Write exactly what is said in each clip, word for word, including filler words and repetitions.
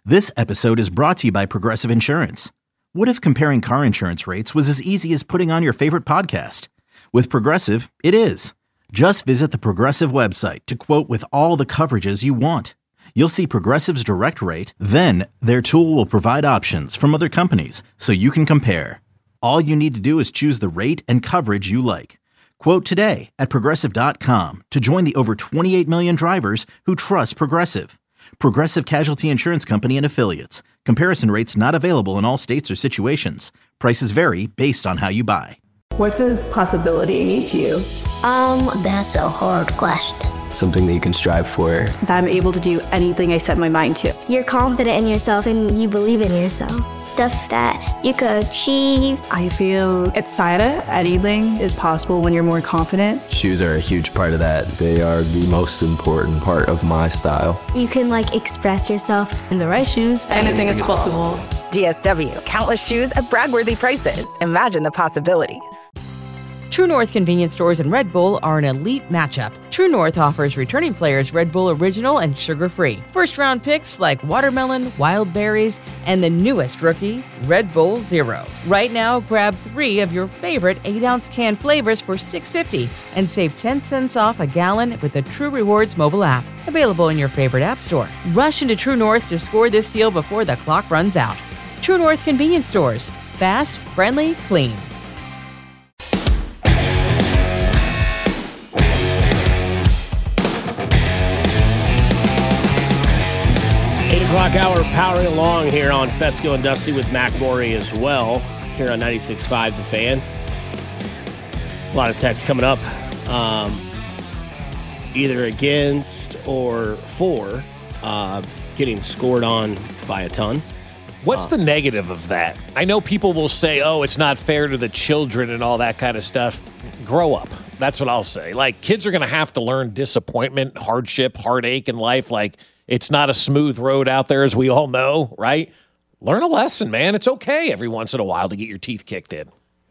This episode is brought to you by Progressive Insurance. What if comparing car insurance rates was as easy as putting on your favorite podcast? With Progressive, it is. Just visit the Progressive website to quote with all the coverages you want. You'll see Progressive's direct rate, then their tool will provide options from other companies so you can compare. All you need to do is choose the rate and coverage you like. Quote today at progressive dot com to join the over twenty-eight million drivers who trust Progressive. Progressive Casualty Insurance Company and Affiliates. Comparison rates not available in all states or situations. Prices vary based on how you buy. What does possibility mean to you? Um, that's a hard question. Something that you can strive for. That I'm able to do anything I set my mind to. You're confident in yourself and you believe in yourself. Stuff that you could achieve. I feel excited. Anything is possible when you're more confident. Shoes are a huge part of that. They are the most important part of my style. You can like express yourself. In the right shoes, anything is possible. D S W, countless shoes at brag-worthy prices. Imagine the possibilities. True North convenience stores and Red Bull are an elite matchup. True North offers returning players Red Bull Original and sugar-free. First-round picks like watermelon, wild berries, and the newest rookie, Red Bull Zero. Right now, grab three of your favorite eight-ounce can flavors for six dollars and fifty cents and save ten cents off a gallon with the True Rewards mobile app. Available in your favorite app store. Rush into True North to score this deal before the clock runs out. True North convenience stores. Fast, friendly, clean. eight o'clock hour powering along here on Fesco and Dusty with Mac Morey as well, here on ninety-six point five The Fan. A lot of text coming up, um, either against or for uh, getting scored on by a ton. What's uh, the negative of that? I know people will say, oh, it's not fair to the children and all that kind of stuff. Grow up. That's what I'll say. Like, kids are going to have to learn disappointment, hardship, heartache in life. Like, it's not a smooth road out there, as we all know, right? Learn a lesson, man. It's okay every once in a while to get your teeth kicked in.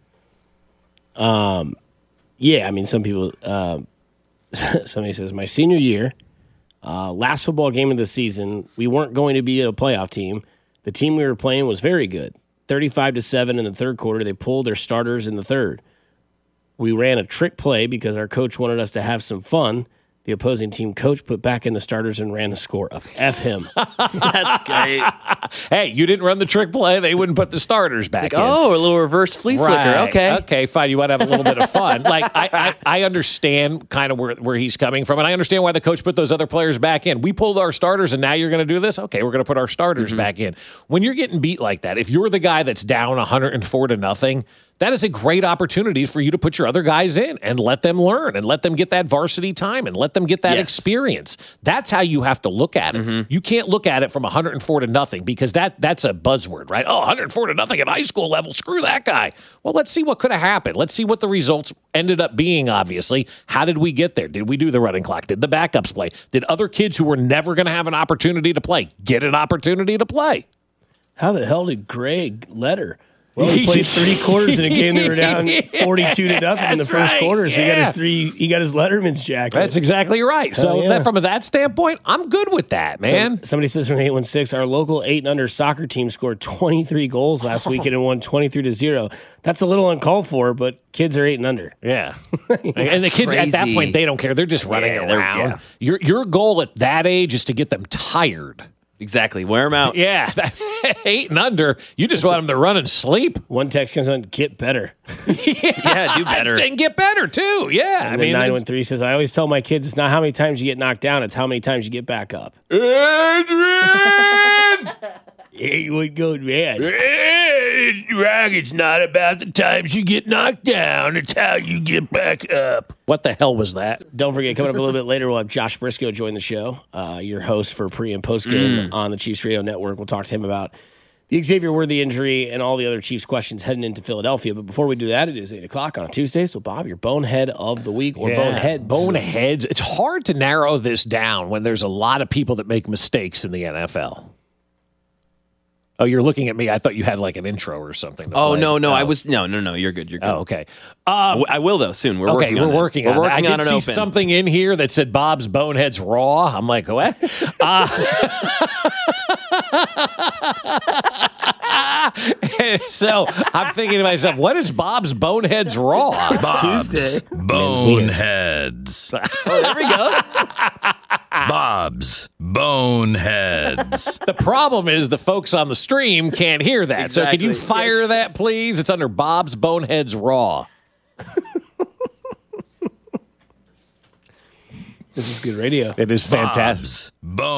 Um, yeah, I mean, some people, uh, somebody says, my senior year, uh, last football game of the season, we weren't going to be a playoff team. The team we were playing was very good. thirty-five to seven in the third quarter. They pulled their starters in the third. We ran a trick play because our coach wanted us to have some fun. The opposing team coach put back in the starters and ran the score up. F him. That's great. Hey, you didn't run the trick play. They wouldn't put the starters back like, in. Oh, a little reverse flea right. flicker. Okay. Okay, fine. You want to have a little bit of fun. Like, I, I, I understand kind of where, where he's coming from, and I understand why the coach put those other players back in. We pulled our starters, and now you're going to do this? Okay, we're going to put our starters mm-hmm. back in. When you're getting beat like that, if you're the guy that's down one hundred four to nothing, that is a great opportunity for you to put your other guys in and let them learn and let them get that varsity time and let them get that yes. experience. That's how you have to look at it. Mm-hmm. You can't look at it from one hundred four to nothing because that that's a buzzword, right? Oh, one hundred four to nothing at high school level. Screw that guy. Well, let's see what could have happened. Let's see what the results ended up being, obviously. How did we get there? Did we do the running clock? Did the backups play? Did other kids who were never going to have an opportunity to play get an opportunity to play? How the hell did Greg Letter... Well, he played three quarters in a game they were down forty-two to nothing in the first right. quarter. So yeah. he got his three. He got his Letterman's jacket. That's exactly right. Hell so yeah. that, from that standpoint, I'm good with that, man. So, somebody says from eight one six, our local eight and under soccer team scored twenty-three goals last weekend and won twenty-three to zero. That's a little uncalled for, but kids are eight and under. Yeah, and the kids crazy. At that point they don't care. They're just running yeah, around. Yeah. Your your goal at that age is to get them tired. Exactly. Wear them out. Yeah. Eight and under, you just want them to run and sleep. One text comes on, get better. yeah, yeah, do better. And get better, too. Yeah. And I then mean, nine one three says, I always tell my kids it's not how many times you get knocked down, it's how many times you get back up. Adrian! Yeah, you would go, man. It's not about the times you get knocked down. It's how you get back up. What the hell was that? Don't forget, coming up a little bit later, we'll have Josh Briscoe join the show, uh, your host for pre- and post-game mm. on the Chiefs Radio Network. We'll talk to him about the Xavier Worthy injury and all the other Chiefs questions heading into Philadelphia. But before we do that, it is eight o'clock on a Tuesday. So, Bob, your bonehead of the week or yeah, boneheads. Boneheads. It's hard to narrow this down when there's a lot of people that make mistakes in the N F L. Oh, you're looking at me. I thought you had like an intro or something. To Oh play. no, no, oh. I was no, no, no. You're good. You're good. Oh, okay. Um, I will though soon. We're okay, working. we're on working it. on We're it. working I on did an see open. something in here that said Bob's Boneheads Raw. I'm like, what? uh, so I'm thinking to myself, what is Bob's Boneheads Raw? It's Tuesday. Boneheads. Oh, there we go. Bob's Boneheads. The problem is the folks on the stream can't hear that. Exactly. So could you fire Yes. that, please? It's under Bob's Boneheads Raw. This is good radio. It is fantastic. Bob's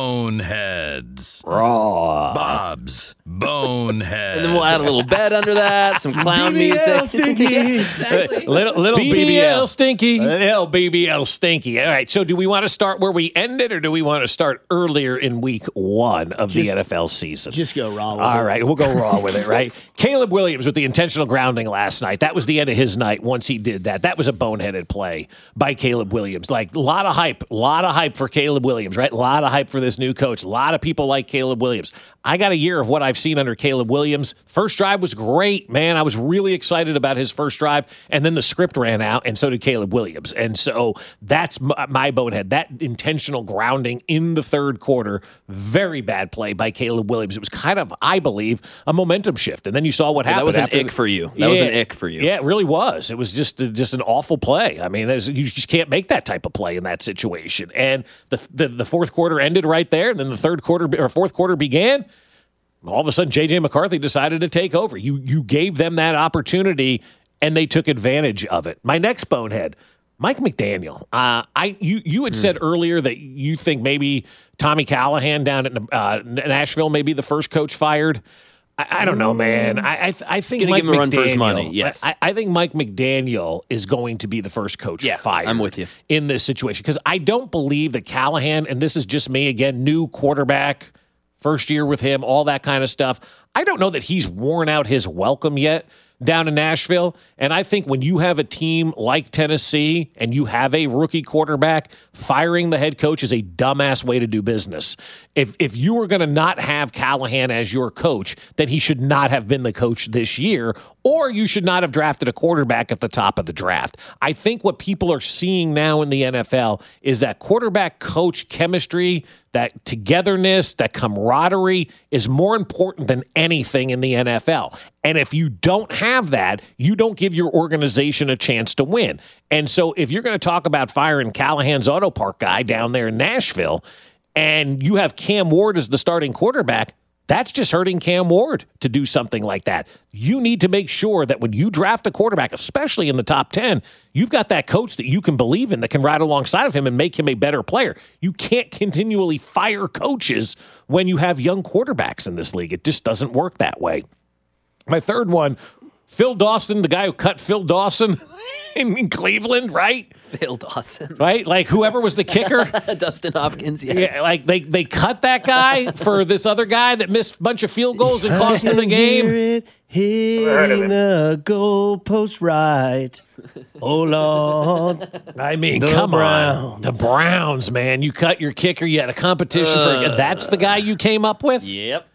Boneheads. Raw. Bob's Boneheads. And then we'll add a little bed under that, some clown B B L music. Stinky. Yes, exactly. Little, little B B L stinky. Little B B L stinky. All right. So, do we want to start where we ended, or do we want to start earlier in week one of Just- the N F L season? Just go raw with All it. right, we'll go raw with it, right? Caleb Williams with the intentional grounding last night. That was the end of his night once he did that. That was a boneheaded play by Caleb Williams. Like, a lot of hype, a lot of hype for Caleb Williams, right? A lot of hype for this new coach. A lot of people like Caleb Williams. I got a year of what I've seen under Caleb Williams. First drive was great, man. I was really excited about his first drive, and then the script ran out, and so did Caleb Williams. And so that's my, my bonehead. That intentional grounding in the third quarter, very bad play by Caleb Williams. It was kind of, I believe, a momentum shift. And then you saw what Yeah, happened. that was an after ick the- for you. That Yeah. was an ick for you. Yeah, it really was. It was just just an awful play. I mean, there's, you just can't make that type of play in that situation. And the, the the fourth quarter ended right there, and then the third quarter or fourth quarter began. All of a sudden, J J McCarthy decided to take over. You you gave them that opportunity, and they took advantage of it. My next bonehead, Mike McDaniel. Uh, I you you had mm. said earlier that you think maybe Tommy Callahan down at uh, Nashville may be the first coach fired. I, I don't know, man. I I, th- I think gonna Mike give him a run McDaniel, for his money. Yes, I, I think Mike McDaniel is going to be the first coach yeah, fired. I'm with you in this situation because I don't believe that Callahan, and this is just me again, new quarterback. First year with him, all that kind of stuff. I don't know that he's worn out his welcome yet down in Nashville. And I think when you have a team like Tennessee and you have a rookie quarterback, firing the head coach is a dumbass way to do business. If if you were going to not have Callahan as your coach, then he should not have been the coach this year, or you should not have drafted a quarterback at the top of the draft. I think what people are seeing now in the N F L is that quarterback-coach chemistry, that togetherness, that camaraderie is more important than anything in the N F L. And if you don't have that, you don't give your organization a chance to win. And so if you're going to talk about firing Callahan's Auto Park guy down there in Nashville, and you have Cam Ward as the starting quarterback, that's just hurting Cam Ward to do something like that. You need to make sure that when you draft a quarterback, especially in the top ten, you've got that coach that you can believe in that can ride alongside of him and make him a better player. You can't continually fire coaches when you have young quarterbacks in this league. It just doesn't work that way. My third one, Phil Dawson, the guy who cut Phil Dawson in, in Cleveland, right? Phil Dawson. Right? Like whoever was the kicker. Dustin Hopkins, yes. Yeah, like they, they cut that guy for this other guy that missed a bunch of field goals and cost him the game. Hear it hitting the goalpost right. Oh, Lord. I mean, The come Browns. on. The Browns, man. You cut your kicker. You had a competition uh, for That's the guy you came up with? Yep.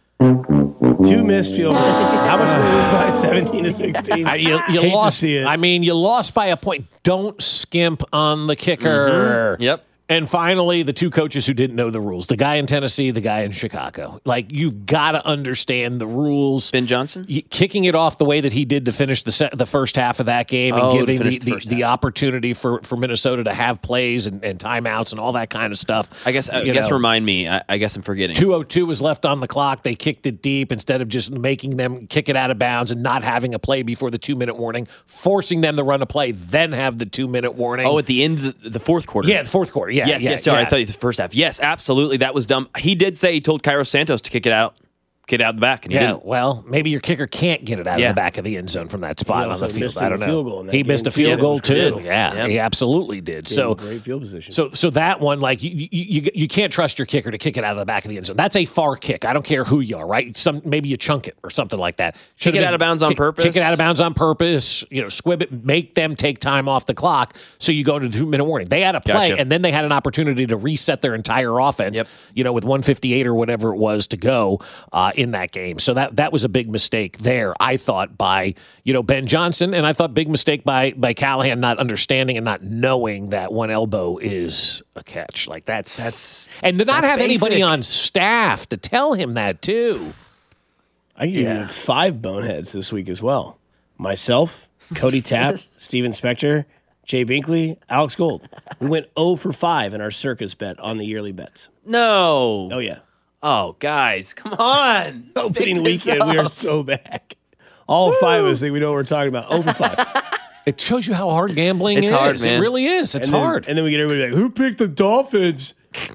Two missed field goals. How much did they lose by? seventeen to sixteen. I, you you Hate lost. to see it. I mean, you lost by a point. Don't skimp on the kicker. Mm-hmm. Yep. And finally, the two coaches who didn't know the rules, the guy in Tennessee, the guy in Chicago. Like, you've got to understand the rules. Ben Johnson? You, kicking it off the way that he did to finish the set, the first half of that game and Oh, to giving the, finish the the, first the half. opportunity for, for Minnesota to have plays and, and timeouts and all that kind of stuff. I guess, I You guess know, remind me. I, I guess I'm forgetting. two oh two was left on the clock. They kicked it deep instead of just making them kick it out of bounds and not having a play before the two-minute warning, forcing them to run a play, then have the two-minute warning. Oh, at the end of the, the fourth quarter. Yeah, the fourth quarter. Yeah, yes, yeah, yes. Sorry, yeah. I thought you the first half. Yes, absolutely. That was dumb. He did say he told Kairos Santos to kick it out, get it out the back, and he Yeah, didn't. well, maybe your kicker can't get it out Yeah. of the back of the end zone from that spot He on also the field. missed I a don't know. field goal in that he game, missed a too. field Yeah, that goal was too. crucial. Yeah, Yep. he absolutely did. So, great field position. so, so that one, like you, you, you, you can't trust your kicker to kick it out of the back of the end zone. That's a far kick. I don't care who you are, right? Some maybe you chunk it or something like that. Kick Should've it been- out of bounds on kick- purpose? Kick it out of bounds on purpose. You know, squib it, make them take time off the clock, so you go to the two minute warning. They had a play, Gotcha. and then they had an opportunity to reset their entire offense. Yep. You know, with one fifty-eight or whatever it was to go uh, in that game. So that that was a big mistake there, I thought, by you know Ben Johnson, and I thought big mistake by by Callahan not understanding and not knowing that one elbow is a catch. Like that's That's and to not that's have basic. anybody on staff to tell him that too. I give you five boneheads this week as well. Myself, Cody Tapp, Steven Spector, Jay Binkley, Alex Gold. We went zero for five in our circus bet on the yearly bets. No. Oh, yeah. Oh, guys, come on. Opening weekend, we are so back. All five of us think we know what we're talking about. zero for five. It shows you how hard gambling It's is. hard, man. It really is. It's and then, hard. And then we get everybody like, who picked the Dolphins?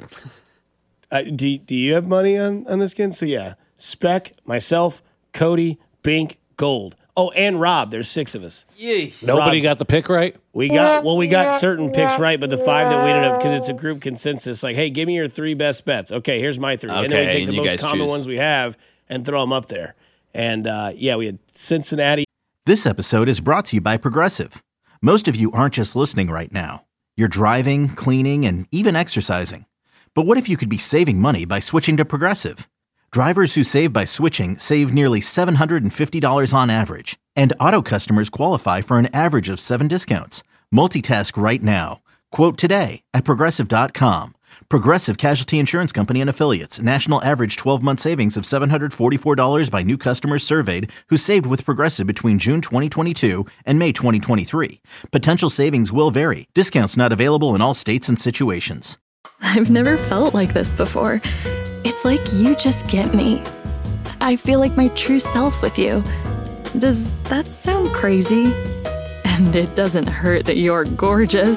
uh, do, do you have money on, on this, Ken? So, yeah. Spec, myself, Cody, Bink, Gold. Oh, and Rob. There's six of us. Yay. Nobody Rob's- got the pick right? We got, well, we got certain picks right, but the five that we ended up, because it's a group consensus, like, hey, give me your three best bets. Okay, here's my three. and then we Okay, take the and you most guys common choose. ones we have and throw them up there. And, uh, yeah, we had Cincinnati. This episode is brought to you by Progressive. Most of you aren't just listening right now. You're driving, cleaning, and even exercising. But what if you could be saving money by switching to Progressive? Drivers who save by switching save nearly seven hundred fifty dollars on average. And auto customers qualify for an average of seven discounts. Multitask right now. Quote today at Progressive dot com. Progressive Casualty Insurance Company and Affiliates. National average twelve-month savings of seven hundred forty-four dollars by new customers surveyed who saved with Progressive between June twenty twenty-two and May twenty twenty-three. Potential savings will vary. Discounts not available in all states and situations. I've never felt like this before. It's like you just get me. I feel like my true self with you. Does that sound crazy? And it doesn't hurt that you're gorgeous.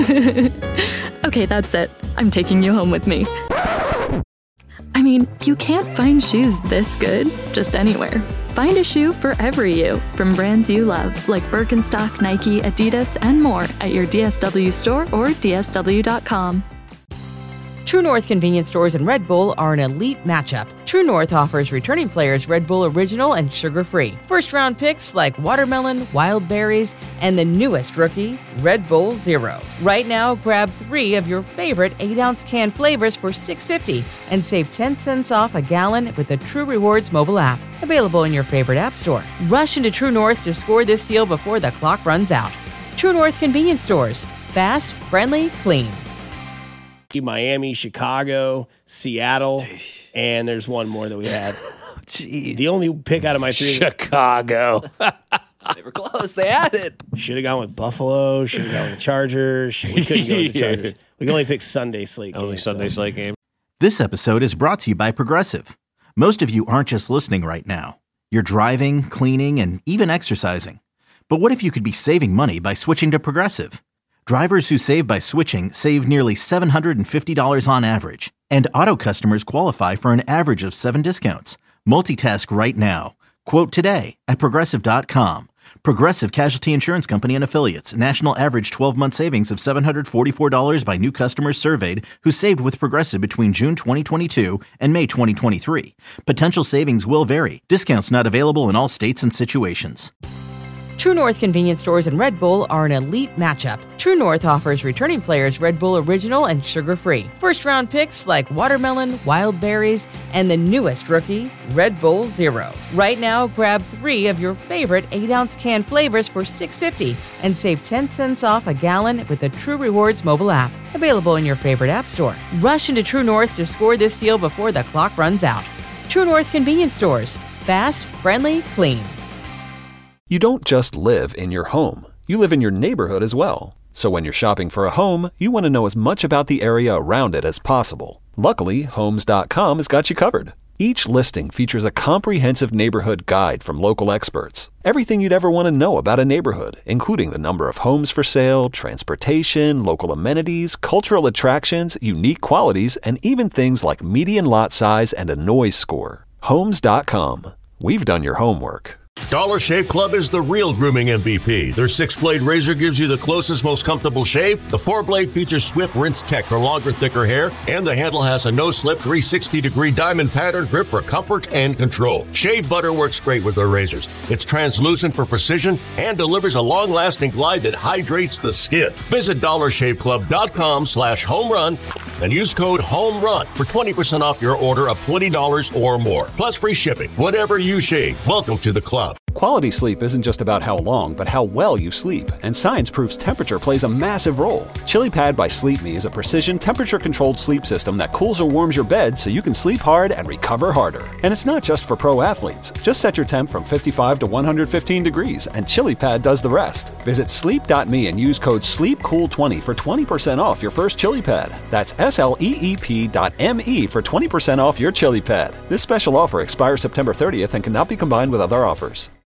Okay, that's it. I'm taking you home with me. I mean, you can't find shoes this good just anywhere. Find a shoe for every you from brands you love, like Birkenstock, Nike, Adidas, and more at your D S W store or D S W dot com. True North convenience stores and Red Bull are an elite matchup. True North offers returning players Red Bull Original and sugar-free. First-round picks like watermelon, wild berries, and the newest rookie, Red Bull Zero. Right now, grab three of your favorite eight-ounce can flavors for six dollars and fifty cents and save ten cents off a gallon with the True Rewards mobile app. Available in your favorite app store. Rush into True North to score this deal before the clock runs out. True North convenience stores. Fast, friendly, clean. Miami, Chicago, Seattle, and there's one more that we had. Jeez. The only pick out of my three. Chicago. They were close. They had it. Should have gone with Buffalo. Should have gone with the Chargers. We couldn't go with the Chargers. We can only pick Sunday slate games. Only Sunday so. slate game. This episode is brought to you by Progressive. Most of you aren't just listening right now. You're driving, cleaning, and even exercising. But what if you could be saving money by switching to Progressive? Drivers who save by switching save nearly seven hundred fifty dollars on average. And auto customers qualify for an average of seven discounts. Multitask right now. Quote today at Progressive dot com. Progressive Casualty Insurance Company and Affiliates. National average twelve-month savings of seven hundred forty-four dollars by new customers surveyed who saved with Progressive between June twenty twenty-two and May twenty twenty-three. Potential savings will vary. Discounts not available in all states and situations. True North convenience stores and Red Bull are an elite matchup. True North offers returning players Red Bull Original and sugar-free. First-round picks like watermelon, wild berries, and the newest rookie, Red Bull Zero. Right now, grab three of your favorite eight-ounce can flavors for six dollars and fifty cents and save ten cents off a gallon with the True Rewards mobile app. Available in your favorite app store. Rush into True North to score this deal before the clock runs out. True North convenience stores. Fast, friendly, clean. You don't just live in your home. You live in your neighborhood as well. So when you're shopping for a home, you want to know as much about the area around it as possible. Luckily, Homes dot com has got you covered. Each listing features a comprehensive neighborhood guide from local experts. Everything you'd ever want to know about a neighborhood, including the number of homes for sale, transportation, local amenities, cultural attractions, unique qualities, and even things like median lot size and a noise score. Homes dot com. We've done your homework. Dollar Shave Club is the real grooming M V P. Their six-blade razor gives you the closest, most comfortable shave. The four-blade features Swift Rinse Tech for longer, thicker hair. And the handle has a no-slip three hundred sixty degree diamond pattern grip for comfort and control. Shave butter works great with their razors. It's translucent for precision and delivers a long-lasting glide that hydrates the skin. Visit dollar shave club dot com slash home run and use code HOMERUN for twenty percent off your order of twenty dollars or more. Plus free shipping. Whatever you shave, welcome to the club. Quality sleep isn't just about how long, but how well you sleep. And science proves temperature plays a massive role. ChiliPad by Sleep Me is a precision temperature-controlled sleep system that cools or warms your bed so you can sleep hard and recover harder. And it's not just for pro athletes. Just set your temp from fifty-five to one hundred fifteen degrees, and ChiliPad does the rest. Visit sleep dot me and use code sleep cool twenty for twenty percent off your first ChiliPad. That's S L E E P dot M E for twenty percent off your ChiliPad. This special offer expires September thirtieth and cannot be combined with other offers.